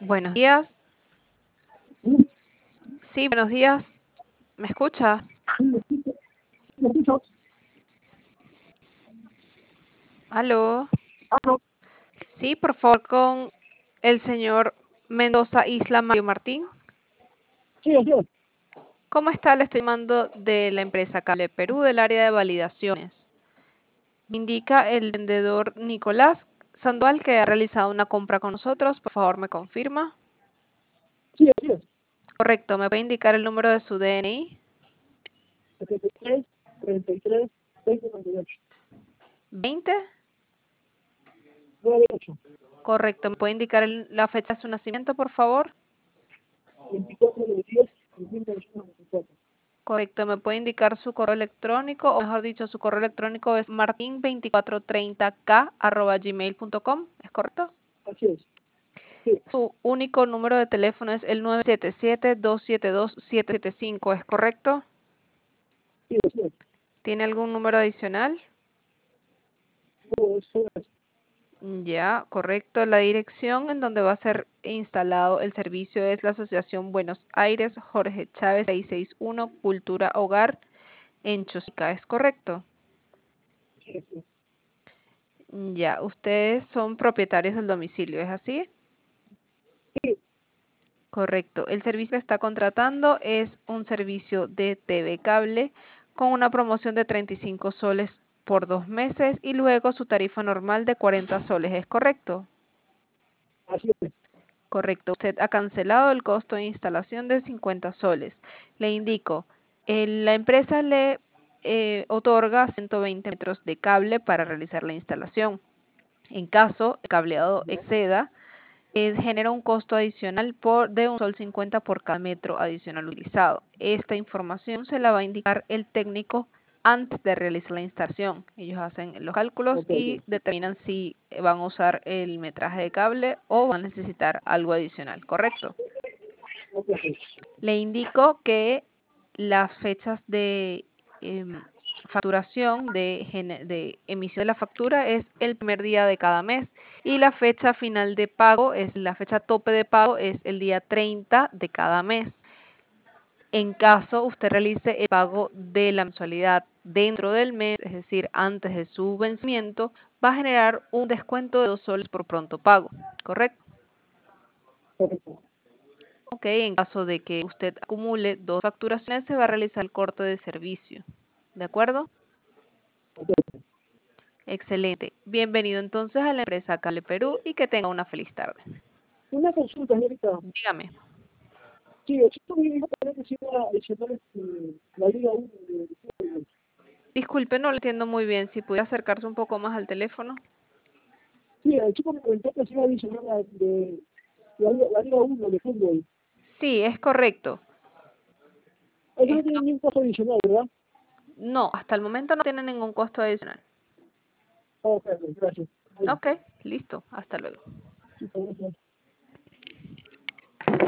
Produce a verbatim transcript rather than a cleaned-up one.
Buenos días. Sí, buenos días. ¿Me escucha? ¿Me escucho? ¿Aló? Ah, no. Sí, por favor, con el señor Mendoza Isla Mario Martín. Sí, así es. ¿Cómo está? Le estoy llamando de la empresa Cable Perú del área de validaciones. Me indica el vendedor Nicolás Sandoval que ha realizado una compra con nosotros. Por favor, ¿me confirma? Sí, así es. Correcto. ¿Me puede indicar el número de su D N I? setenta y tres, treinta y tres, veinte, noventa y ocho. ¿veinte? noventa y ocho. Correcto. ¿Me puede indicar el- la fecha de su nacimiento, por favor? veinticuatro de diez de mil novecientos noventa y cuatro. Correcto, ¿me puede indicar su correo electrónico? O mejor dicho, su correo electrónico es martin veinticuatro treinta k arroba gmail punto com, ¿es correcto? Así es. Sí, Su único número de teléfono es el nueve siete siete, dos siete dos, siete siete cinco, ¿es correcto? sí, así es. ¿Tiene algún número adicional? No, eso es. Ya, correcto. La dirección en donde va a ser instalado el servicio es la Asociación Buenos Aires Jorge Chávez seiscientos sesenta y uno Cultura Hogar en Chosica, ¿es correcto? Sí, así es. Ya, ustedes son propietarios del domicilio, ¿es así? Sí, Correcto. El servicio que está contratando es un servicio de T V cable con una promoción de treinta y cinco soles por dos meses y luego su tarifa normal de cuarenta soles. ¿Es correcto? así es. Correcto. Usted ha cancelado el costo de instalación de cincuenta soles. Le indico, el- la empresa le eh, otorga ciento veinte metros de cable para realizar la instalación. En caso el cableado Ya, exceda, eh, genera un costo adicional por, de un sol cincuenta por cada metro adicional utilizado. Esta información se la va a indicar el técnico antes de realizar la instalación. Ellos hacen los cálculos ok, y ok. determinan si van a usar el metraje de cable o van a necesitar algo adicional, ¿correcto? Ok, ok. Le indico que las fechas de em, facturación, de, gene- de emisión de la factura es el primer día de cada mes y la fecha final de pago es la fecha tope de pago es el día treinta de cada mes. En caso usted realice el pago de la mensualidad dentro del mes, es decir, antes de su vencimiento, va a generar un descuento de dos soles por pronto pago, ¿correcto? Correcto. Ok, en caso de que usted acumule dos facturaciones, se va a realizar el corte de servicio. ¿De acuerdo? Ok. Excelente. Bienvenido entonces a la empresa Cable Perú y que tenga una feliz tarde. Una consulta, señorita. Dígame. Sí, el chico me dijo también que se iba a adicionar este, la Liga uno de de fútbol. Disculpe, no lo entiendo muy bien. Si pudiera acercarse un poco más al teléfono. Sí, el chico me comentó que se iba a adicionar la, de, la, la Liga uno de fútbol. Sí, es correcto. Eso no tiene Esto- ningún costo adicional, ¿verdad? no, hasta el momento no tiene ningún costo adicional. Ok, ok, gracias. Bueno, Ok, listo. Hasta luego. sí, gracias.